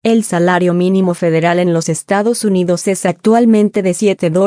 El salario mínimo federal en los Estados Unidos es actualmente de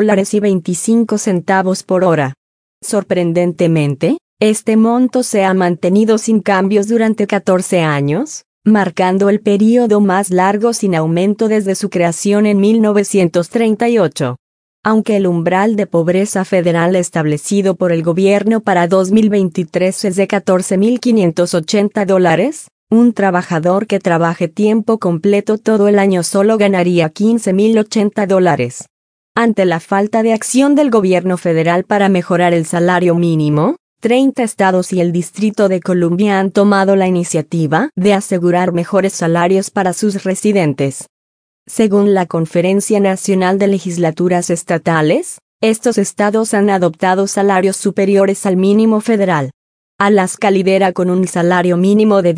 $7.25 por hora. Sorprendentemente, este monto se ha mantenido sin cambios durante 14 años, marcando el período más largo sin aumento desde su creación en 1938. Aunque el umbral de pobreza federal establecido por el gobierno para 2023 es de $14.580, un trabajador que trabaje tiempo completo todo el año solo ganaría $15.080. Ante la falta de acción del gobierno federal para mejorar el salario mínimo, 30 estados y el Distrito de Columbia han tomado la iniciativa de asegurar mejores salarios para sus residentes. Según la Conferencia Nacional de Legislaturas Estatales, estos estados han adoptado salarios superiores al mínimo federal. Alaska lidera con un salario mínimo de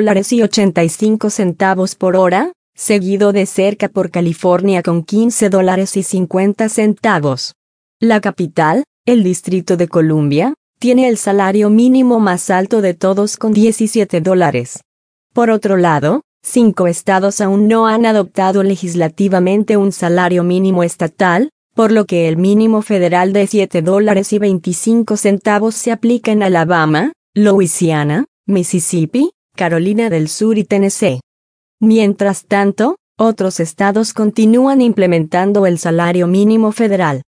$10.85 por hora, seguido de cerca por California con $15.50. La capital, el Distrito de Columbia, tiene el salario mínimo más alto de todos con $17. Por otro lado, 5 estados aún no han adoptado legislativamente un salario mínimo estatal, por lo que el mínimo federal de $7.25 se aplica en Alabama, Louisiana, Mississippi, Carolina del Sur y Tennessee. Mientras tanto, otros estados continúan implementando el salario mínimo federal.